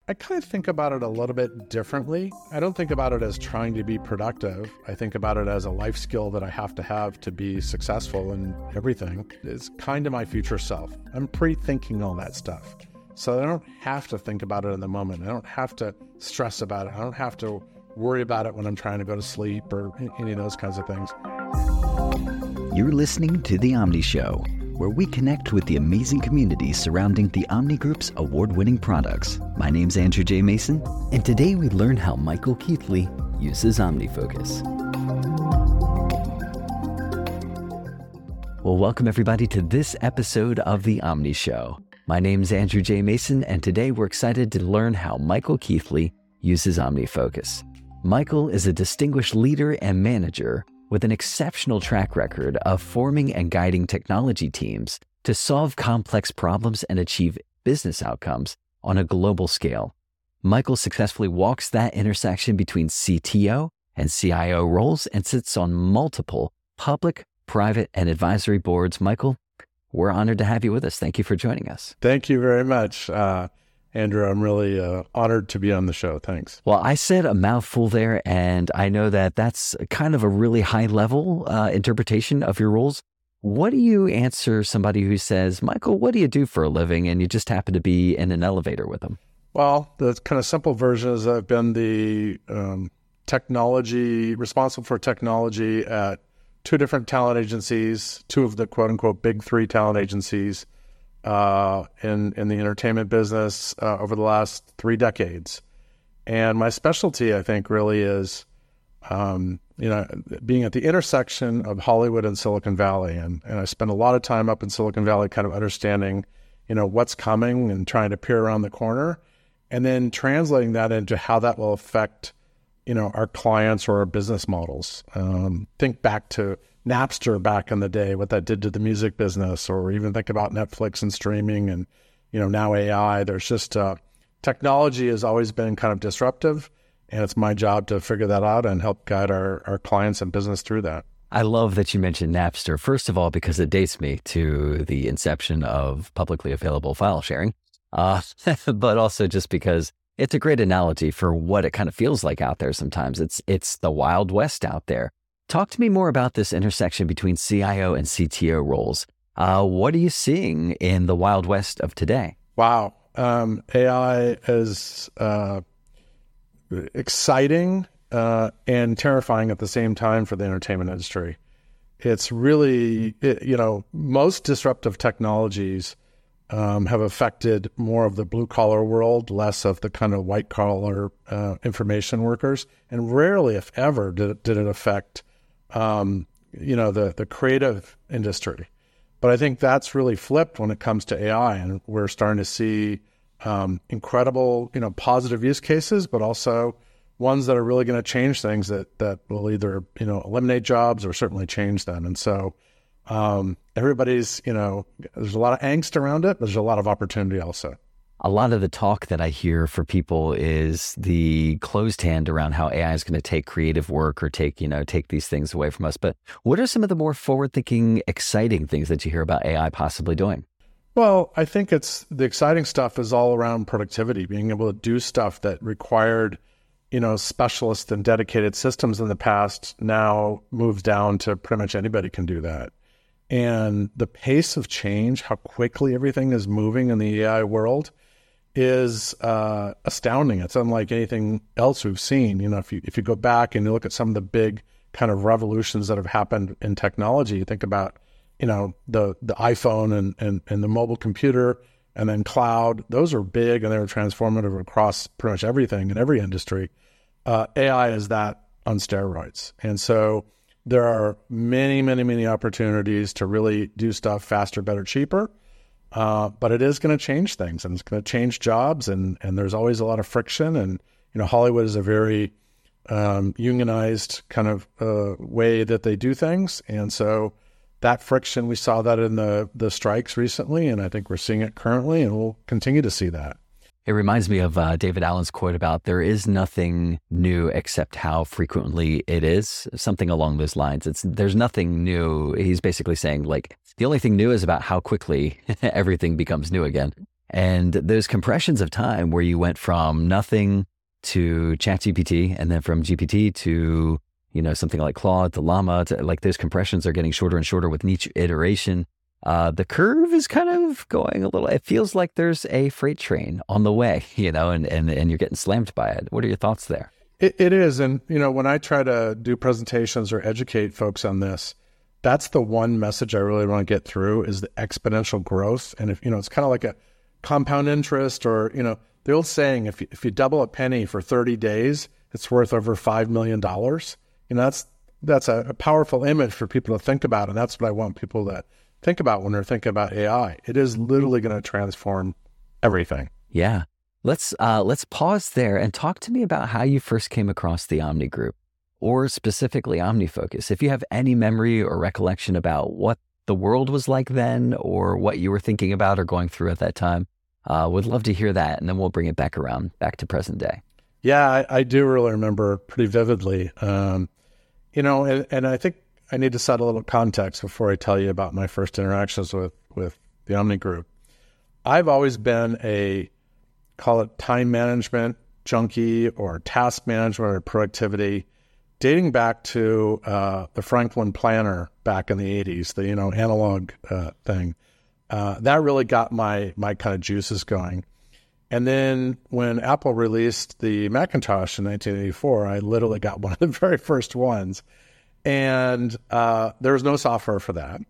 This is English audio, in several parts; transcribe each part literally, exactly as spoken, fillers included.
I kind of think about it a little bit differently. I don't think about it as trying to be productive. I think about it as a life skill that I have to have to be successful in everything. It's kind of my future self. I'm pre-thinking all that stuff. So I don't have to think about it in the moment. I don't have to stress about it. I don't have to worry about it when I'm trying to go to sleep or any of those kinds of things. You're listening to The Omni Show, where we connect with the amazing community surrounding the Omni Group's award-winning products. My name's Andrew J. Mason, and today we learn how Michael Keithley uses OmniFocus. Well, welcome everybody to this episode of The Omni Show. My name's Andrew J. Mason, and today we're excited to learn how Michael Keithley uses OmniFocus. Michael is a distinguished leader and manager with an exceptional track record of forming and guiding technology teams to solve complex problems and achieve business outcomes on a global scale. Michael successfully walks that intersection between C T O and C I O roles and sits on multiple public, private, and advisory boards. Michael, we're honored to have you with us. Thank you for joining us. Thank you very much, uh, Andrew. I'm really uh, honored to be on the show. Thanks. Well, I said a mouthful there, and I know that that's kind of a really high-level uh, interpretation of your roles. What do you answer somebody who says, Michael, what do you do for a living? And you just happen to be in an elevator with them. Well, the kind of simple version is I've been the um, technology, responsible for technology at two different talent agencies, two of the quote-unquote big three talent agencies, Uh, in, in the entertainment business uh, over the last three decades. And my specialty, I think, really is, um, you know, being at the intersection of Hollywood and Silicon Valley. And, and I spend a lot of time up in Silicon Valley kind of understanding, you know, what's coming and trying to peer around the corner, and then translating that into how that will affect, you know, our clients or our business models. Um, think back to Napster back in the day, what that did to the music business, or even think about Netflix and streaming and, you know, now A I. There's just, uh, technology has always been kind of disruptive, and it's my job to figure that out and help guide our, our clients and business through that. I love that you mentioned Napster, first of all, because it dates me to the inception of publicly available file sharing, uh, but also just because it's a great analogy for what it kind of feels like out there sometimes. It's, it's the Wild West out there. Talk to me more about this intersection between C I O and C T O roles. Uh, what are you seeing in the Wild West of today? Wow. Um, A I is uh, exciting uh, and terrifying at the same time for the entertainment industry. It's really, it, you know, most disruptive technologies um, have affected more of the blue-collar world, less of the kind of white-collar uh, information workers, and rarely, if ever, did it, did it affect Um, you know, the, the creative industry. But I think that's really flipped when it comes to A I, and we're starting to see um, incredible, you know, positive use cases, but also ones that are really going to change things that, that will either, you know, eliminate jobs or certainly change them. And so um, everybody's, you know, there's a lot of angst around it, but there's a lot of opportunity also. A lot of the talk that I hear for people is the closed hand around how A I is going to take creative work or take, you know, take these things away from us. But what are some of the more forward-thinking, exciting things that you hear about A I possibly doing? Well, I think it's the exciting stuff is all around productivity, being able to do stuff that required, you know, specialists and dedicated systems in the past now moves down to pretty much anybody can do that. And the pace of change, how quickly everything is moving in the A I world, is uh, astounding. It's unlike anything else we've seen. You know, if you if you go back and you look at some of the big kind of revolutions that have happened in technology, you think about, you know, the the iPhone and and, and the mobile computer, and then cloud. Those are big and they were transformative across pretty much everything in every industry. Uh, A I is that on steroids, and so there are many, many, many opportunities to really do stuff faster, better, cheaper. Uh, but it is going to change things, and it's going to change jobs, and, and there's always a lot of friction. And, you know, Hollywood is a very um, unionized kind of uh, way that they do things. And so that friction, we saw that in the, the strikes recently, and I think we're seeing it currently, and we'll continue to see that. It reminds me of uh, David Allen's quote about there is nothing new except how frequently it is, something along those lines. It's there's nothing new. He's basically saying, like, the only thing new is about how quickly everything becomes new again. And those compressions of time where you went from nothing to ChatGPT and then from G P T to, you know, something like Claude to Llama, to, like those compressions are getting shorter and shorter with each iteration. Uh, the curve is kind of going a little, it feels like there's a freight train on the way, you know, and, and, and you're getting slammed by it. What are your thoughts there? It, it is. And, you know, when I try to do presentations or educate folks on this, that's the one message I really want to get through is the exponential growth. And if, you know, it's kind of like a compound interest, or, you know, the old saying, if you, if you double a penny for thirty days, it's worth over five million dollars. You know, that's, that's a, a powerful image for people to think about. And that's what I want people to think about when they're thinking about A I. It is literally going to transform everything. Yeah. Let's, uh, let's pause there and talk to me about how you first came across the Omni Group, or specifically OmniFocus. If you have any memory or recollection about what the world was like then, or what you were thinking about or going through at that time, uh, would love to hear that. And then we'll bring it back around, back to present day. Yeah, I, I do really remember pretty vividly. Um, you know, and, and I think I need to set a little context before I tell you about my first interactions with, with the Omni Group. I've always been a, call it time management junkie or task management or productivity, dating back to uh, the Franklin Planner back in the eighties, the, you know, analog uh, thing. Uh, that really got my my kind of juices going. And then when Apple released the Macintosh in nineteen eighty-four, I literally got one of the very first ones. And uh, there was no software for that.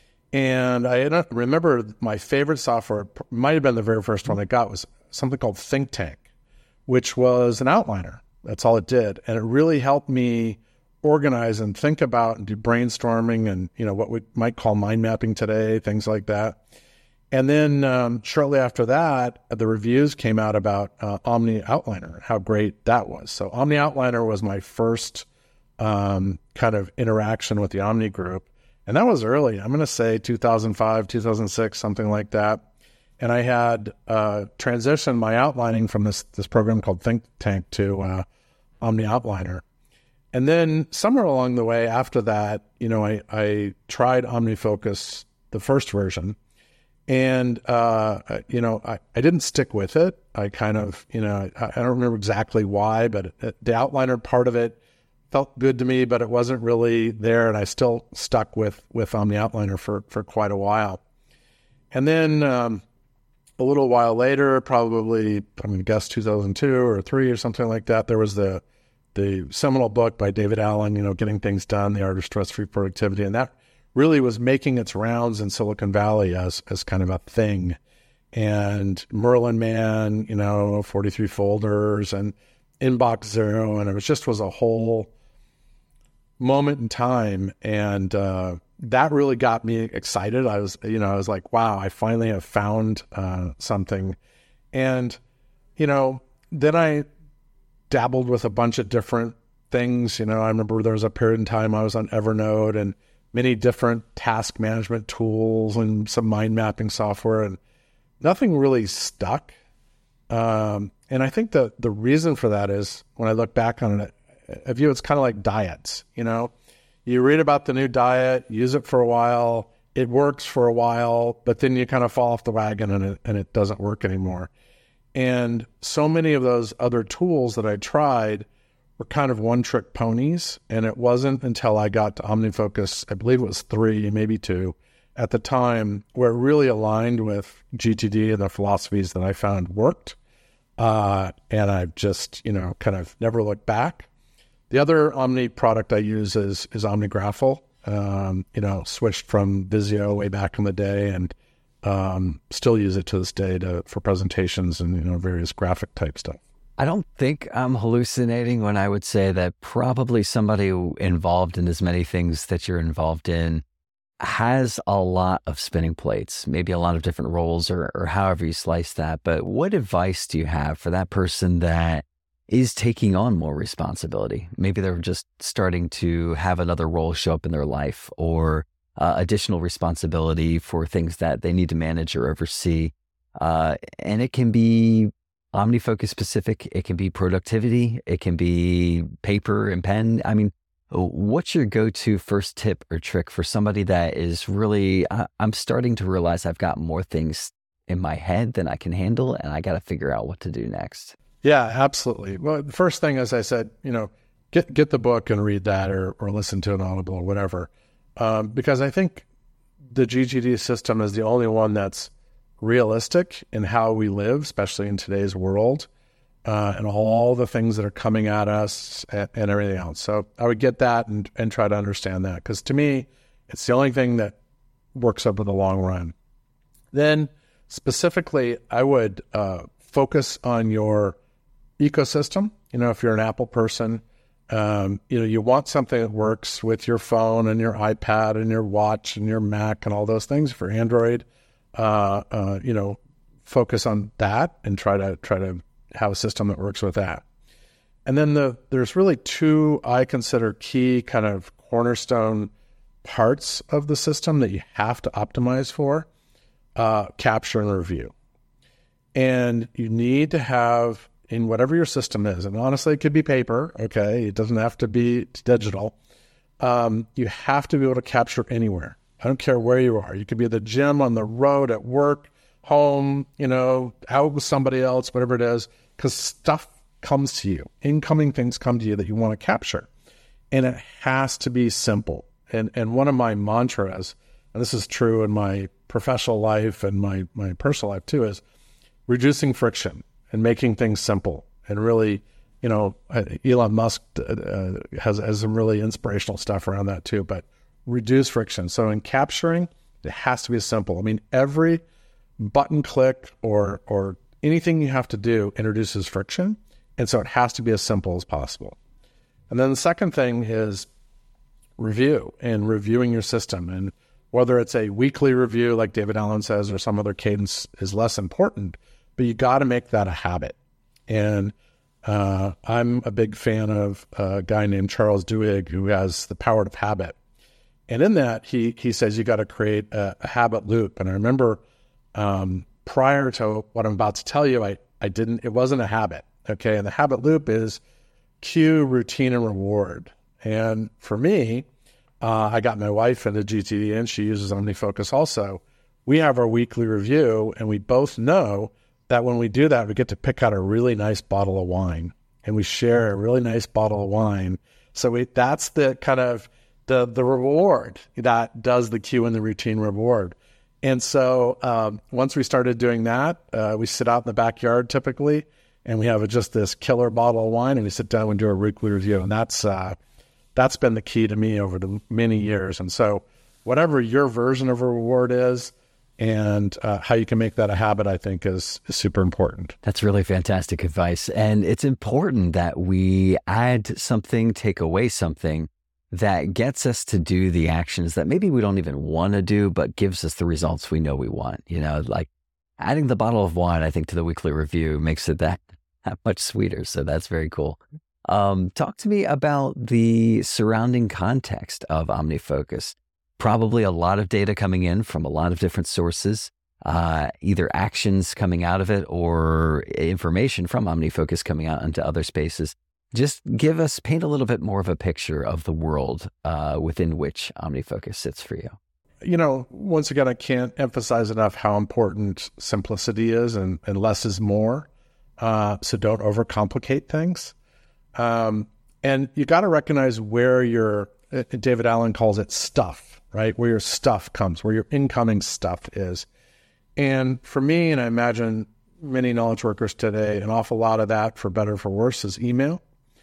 And I remember my favorite software, might have been the very first one I got, was something called Think Tank, which was an outliner. That's all it did. And it really helped me organize and think about and do brainstorming and, you know, what we might call mind mapping today, things like that. And then um, shortly after that, the reviews came out about uh, Omni Outliner, how great that was. So Omni Outliner was my first um, kind of interaction with the Omni Group. And that was early. I'm going to say two thousand five, two thousand six, something like that. And I had uh, transitioned my outlining from this this program called Think Tank to uh, Omni Outliner. And then somewhere along the way after that, you know, I, I tried OmniFocus, the first version. And, uh, you know, I, I didn't stick with it. I kind of, you know, I, I don't remember exactly why, but it, the outliner part of it felt good to me, but it wasn't really there. And I still stuck with, with Omni Outliner for, for quite a while. And then um, a little while later, probably, I'm going to guess two thousand two or three or something like that, there was the the seminal book by David Allen, you know, Getting Things Done, The Art of Stress-Free Productivity. And that really was making its rounds in Silicon Valley as as kind of a thing. And Merlin Man, you know, forty-three folders and Inbox Zero. And it was just was a whole moment in time. And uh, that really got me excited. I was, you know, I was like, wow, I finally have found uh, something. And, you know, then I dabbled with a bunch of different things. You know, I remember there was a period in time I was on Evernote and many different task management tools and some mind mapping software, and nothing really stuck. Um, and I think the the reason for that is when I look back on it, I view it's kind of like diets. You know, you read about the new diet, use it for a while, it works for a while, but then you kind of fall off the wagon and it, and it doesn't work anymore. And so many of those other tools that I tried were kind of one-trick ponies. And it wasn't until I got to OmniFocus, I believe it was three, maybe two, at the time, where it really aligned with G T D and the philosophies that I found worked. Uh, and I've just, you know, kind of never looked back. The other Omni product I use is, is OmniGraffle. Um, you know, switched from Visio way back in the day and Um, still use it to this day to, for presentations and, you know, various graphic type stuff. I don't think I'm hallucinating when I would say that probably somebody involved in as many things that you're involved in has a lot of spinning plates, maybe a lot of different roles or, or however you slice that. But what advice do you have for that person that is taking on more responsibility? Maybe they're just starting to have another role show up in their life, or Uh, additional responsibility for things that they need to manage or oversee. Uh, and it can be OmniFocus specific. It can be productivity. It can be paper and pen. I mean, what's your go-to first tip or trick for somebody that is really, I, I'm starting to realize I've got more things in my head than I can handle, and I got to figure out what to do next. Yeah, absolutely. Well, the first thing, as I said, you know, get get the book and read that, or or listen to an Audible or whatever, um, because I think the G G D system is the only one that's realistic in how we live, especially in today's world, uh, and all the things that are coming at us and, and everything else. So I would get that and, and try to understand that, because to me, it's the only thing that works over the long run. Then specifically, I would uh, focus on your ecosystem. You know, if you're an Apple person, um, you know, you want something that works with your phone and your iPad and your watch and your Mac and all those things. For Android, uh, uh, you know, focus on that and try to try to have a system that works with that. And then the there's really two I consider key kind of cornerstone parts of the system that you have to optimize for: uh, capture and review. And you need to have, in whatever your system is, and honestly, it could be paper, okay? It doesn't have to be digital. Um, you have to be able to capture anywhere. I don't care where you are. You could be at the gym, on the road, at work, home, you know, out with somebody else, whatever it is, because stuff comes to you. Incoming things come to you that you want to capture. And it has to be simple. And and one of my mantras, and this is true in my professional life and my, my personal life too, is reducing friction and making things simple. And really, you know, Elon Musk uh, has, has some really inspirational stuff around that too, but reduce friction. So in capturing, it has to be simple. I mean, every button click or or anything you have to do introduces friction. And so it has to be as simple as possible. And then the second thing is review and reviewing your system. And whether it's a weekly review, like David Allen says, or some other cadence is less important, but you got to make that a habit. And uh, I'm a big fan of a guy named Charles Duhigg, who has The Power of Habit. And in that, he he says you got to create a, a habit loop. And I remember um, prior to what I'm about to tell you, I, I didn't, it wasn't a habit. Okay. And the habit loop is cue, routine, and reward. And for me, uh, I got my wife into G T D, and she uses OmniFocus also. We have our weekly review, and we both know that when we do that, we get to pick out a really nice bottle of wine, and we share a really nice bottle of wine. So we, that's the kind of the the reward that does the cue and the routine reward. And so um, once we started doing that, uh, we sit out in the backyard typically, and we have just this killer bottle of wine, and we sit down and do a weekly review. And that's uh, that's been the key to me over the many years. And so whatever your version of a reward is, and uh, how you can make that a habit, I think is, is super important. That's really fantastic advice. And it's important that we add something, take away something that gets us to do the actions that maybe we don't even want to do, but gives us the results we know we want. You know, like adding the bottle of wine, I think, to the weekly review makes it that, that much sweeter. So that's very cool. Um, talk to me about the surrounding context of OmniFocus. Probably a lot of data coming in from a lot of different sources, uh, either actions coming out of it or information from OmniFocus coming out into other spaces. Just give us, paint a little bit more of a picture of the world uh, within which OmniFocus sits for you. You know, once again, I can't emphasize enough how important simplicity is, and, and less is more. Uh, so don't overcomplicate things. Um, and you got to recognize where your, David Allen calls it stuff, right? Where your stuff comes, where your incoming stuff is. And for me, and I imagine many knowledge workers today, an awful lot of that, for better or for worse, is email.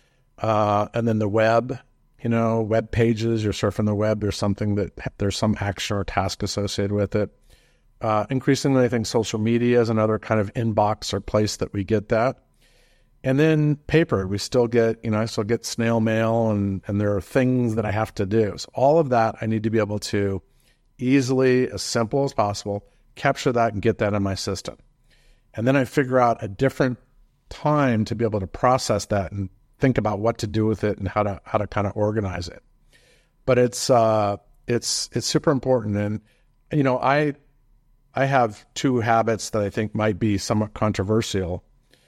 Uh, and then the web, you know, web pages, you're surfing the web, there's something that, there's some action or task associated with it. Uh, increasingly, I think social media is another kind of inbox or place that we get that. And then paper, we still get, you know, I still get snail mail, and, and there are things that I have to do. So all of that, I need to be able to easily, as simple as possible, capture that and get that in my system. And then I figure out a different time to be able to process that and think about what to do with it and how to how to kind of organize it. But it's uh, it's it's super important. And you know, I I have two habits that I think might be somewhat controversial.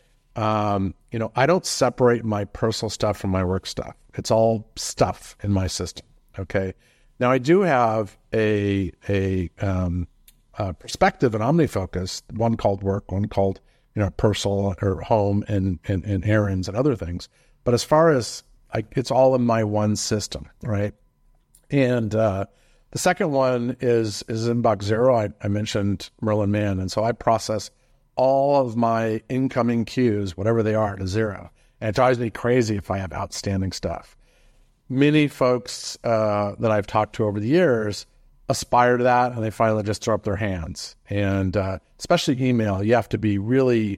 Um, you know, I don't separate my personal stuff from my work stuff. It's all stuff in my system. Okay. Now I do have a, a, um, uh, perspective in OmniFocus, one called work, one called, you know, personal or home and, and, and errands and other things. But as far as I, it's all in my one system, right? And uh, the second one is is Inbox Zero. I, I mentioned Merlin Mann. And so I process all of my incoming queues, whatever they are, to zero. And it drives me crazy if I have outstanding stuff. Many folks uh, that I've talked to over the years aspire to that, and they finally just throw up their hands. And uh, especially email, you have to be really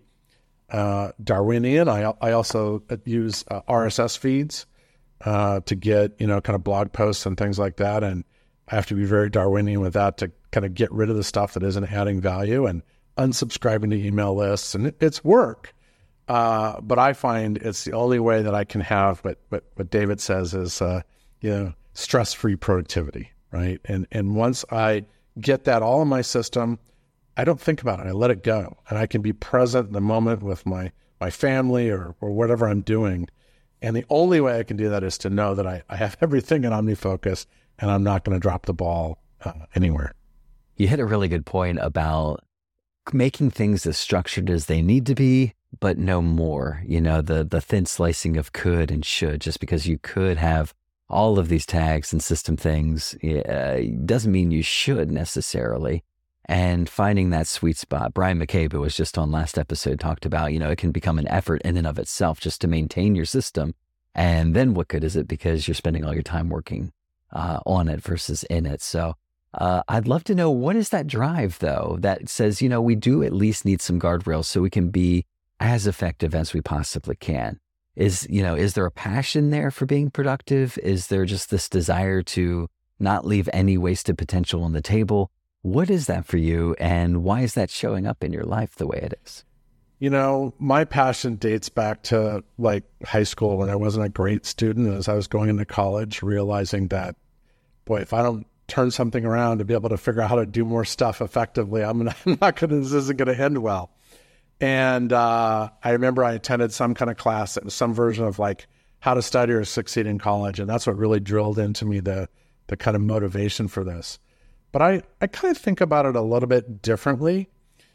uh, Darwinian. I, I also use uh, R S S feeds uh, to get, you know, kind of blog posts and things like that. And I have to be very Darwinian with that to kind of get rid of the stuff that isn't adding value and unsubscribing to email lists. And it, it's work. Uh, but I find it's the only way that I can have what, what, what David says is, uh, you know, stress-free productivity, right? And, and once I get that all in my system, I don't think about it. I let it go, and I can be present in the moment with my, my family or, or whatever I'm doing. And the only way I can do that is to know that I, I have everything in OmniFocus and I'm not going to drop the ball uh, anywhere. You hit a really good point about making things as structured as they need to be, but no more. You know, the the thin slicing of could and should. Just because you could have all of these tags and system things uh, doesn't mean you should necessarily. And finding that sweet spot. Brian McCabe, who was just on last episode, talked about, you know, it can become an effort in and of itself just to maintain your system. And then what good is it because you're spending all your time working uh, on it versus in it. So uh, I'd love to know, what is that drive, though, that says, you know, we do at least need some guardrails so we can be as effective as we possibly can? Is, you know, is there a passion there for being productive? Is there just this desire to not leave any wasted potential on the table? What is that for you, and why is that showing up in your life the way it is? You know, my passion dates back to like high school when I wasn't a great student. As I was going into college, realizing that, boy, if I don't turn something around to be able to figure out how to do more stuff effectively, I'm not, I'm not going to, this isn't going to end well. And uh, I remember I attended some kind of class that was some version of like how to study or succeed in college. And that's what really drilled into me the the kind of motivation for this. But I, I kind of think about it a little bit differently.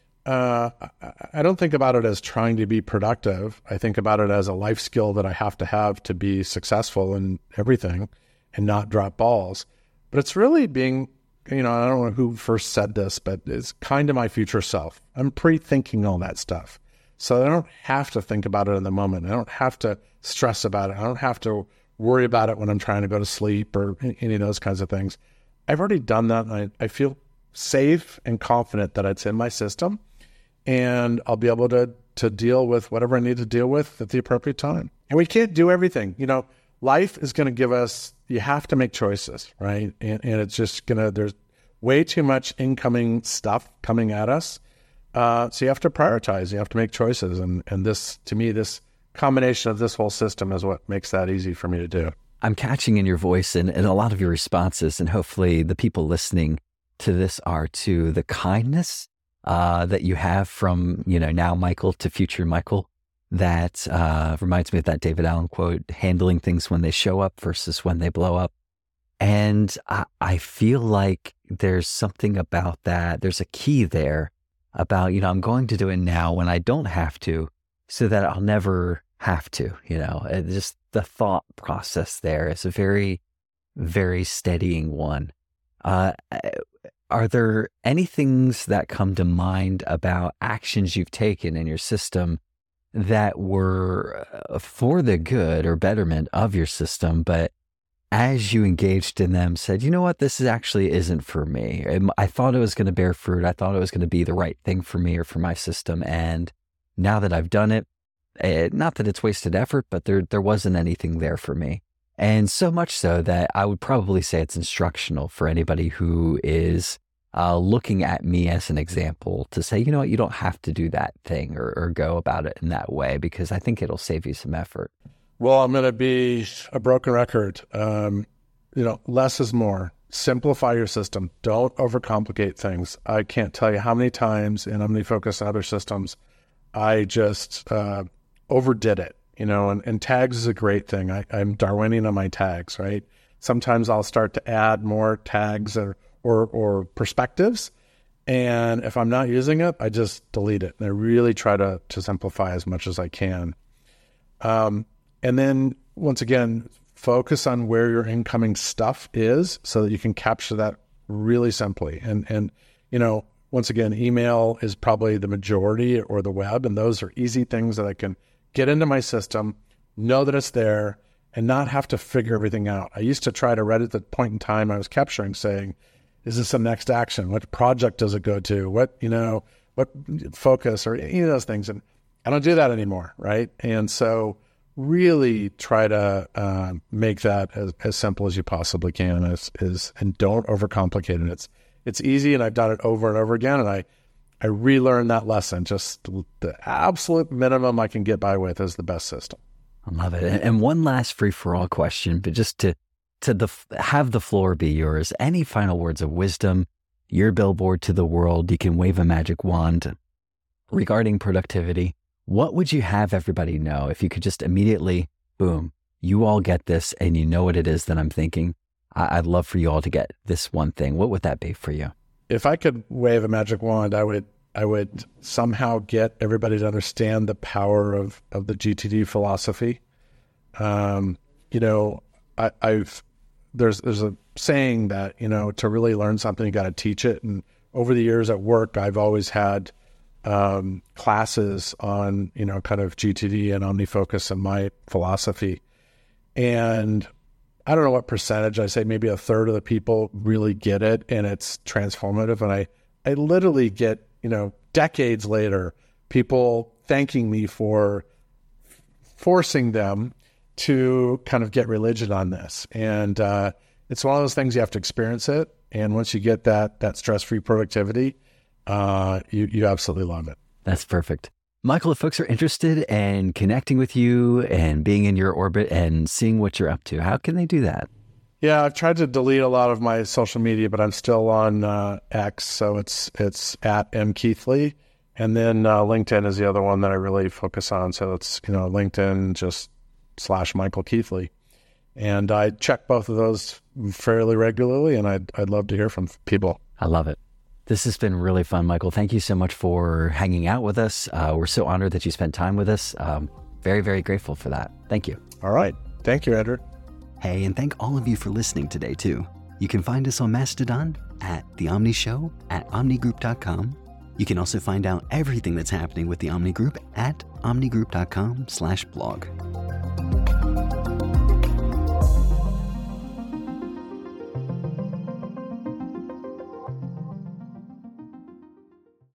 Uh, I, I don't think about it as trying to be productive. I think about it as a life skill that I have to have to be successful in everything and not drop balls. But it's really being, you know, I don't know who first said this, but it's kind of my future self. I'm pre-thinking all that stuff. So I don't have to think about it in the moment. I don't have to stress about it. I don't have to worry about it when I'm trying to go to sleep or any of those kinds of things. I've already done that. And I, I feel safe and confident that it's in my system, and I'll be able to to deal with whatever I need to deal with at the appropriate time. And we can't do everything. You know, life is going to give us, you have to make choices, right? And, and it's just going to, there's way too much incoming stuff coming at us. Uh, so you have to prioritize, you have to make choices. And, and this, to me, this combination of this whole system is what makes that easy for me to do. I'm catching in your voice and, and a lot of your responses, and hopefully the people listening to this are too, the kindness uh, that you have from, you know, now Michael to future Michael. That uh, reminds me of that David Allen quote, handling things when they show up versus when they blow up. And I, I feel like there's something about that. There's a key there about, you know, I'm going to do it now when I don't have to, so that I'll never have to, you know, it just the thought process there is a very, very steadying one. Uh, are there any things that come to mind about actions you've taken in your system that were for the good or betterment of your system, but as you engaged in them said, you know what, this is actually isn't for me. I thought it was going to bear fruit. I thought it was going to be the right thing for me or for my system. And now that I've done it, It, not that it's wasted effort, but there there wasn't anything there for me. And so much so that I would probably say it's instructional for anybody who is uh, looking at me as an example to say, you know what, you don't have to do that thing or, or go about it in that way, because I think it'll save you some effort. Well, I'm going to be a broken record. Um, you know, less is more. Simplify your system. Don't overcomplicate things. I can't tell you how many times in OmniFocus and other systems I just... Uh, overdid it, you know, and, and tags is a great thing. I, I'm Darwinian on my tags, right? Sometimes I'll start to add more tags or, or, or perspectives, And if I'm not using it, I just delete it. And I really try to, to simplify as much as I can. Um, and then once again, focus on where your incoming stuff is so that you can capture that really simply. And, and, you know, once again, email is probably the majority, or the web. And those are easy things that I can get into my system, know that it's there, and not have to figure everything out. I used to try to write at the point in time I was capturing, saying, is this the next action? What project does it go to? What, you know, what focus, or any of those things? And I don't do that anymore, right? And so really try to uh, make that as, as simple as you possibly can, is, is, and don't overcomplicate it. It's, it's easy, and I've done it over and over again, and I, I relearned that lesson. Just the absolute minimum I can get by with is the best system. I love it. And one last free-for-all question, but just to to the have the floor be yours. Any final words of wisdom, your billboard to the world? You can wave a magic wand regarding productivity. What would you have everybody know if you could just immediately, boom, you all get this and you know what it is that I'm thinking? I, I'd love for you all to get this one thing. What would that be for you? If I could wave a magic wand, I would I would somehow get everybody to understand the power of, of the G T D philosophy. Um, you know, I, I've there's there's a saying that, you know, to really learn something, you got to teach it. And over the years at work, I've always had um, classes on, you know, kind of G T D and OmniFocus and my philosophy. And I don't know what percentage, I say maybe a third of the people really get it, and it's transformative. And I, I literally get, you know, decades later, people thanking me for forcing them to kind of get religion on this. And uh, it's one of those things, you have to experience it. And once you get that that stress-free productivity, uh, you, you absolutely love it. That's perfect. Michael, if folks are interested in connecting with you and being in your orbit and seeing what you're up to, how can they do that? Yeah, I've tried to delete a lot of my social media, but I'm still on uh, X, so it's it's at M Keithley. And then uh, LinkedIn is the other one that I really focus on. So it's, you know, LinkedIn just slash Michael Keithley. And I check both of those fairly regularly, and I'd, I'd love to hear from people. I love it. This has been really fun, Michael. Thank you so much for hanging out with us. Uh, we're so honored that you spent time with us. Um, very, very grateful for that. Thank you. All right. Thank you, Andrew. Hey, and thank all of you for listening today, too. You can find us on Mastodon at The Omni Show at omni group dot com. You can also find out everything that's happening with the Omni Group at omni group dot com slash blog.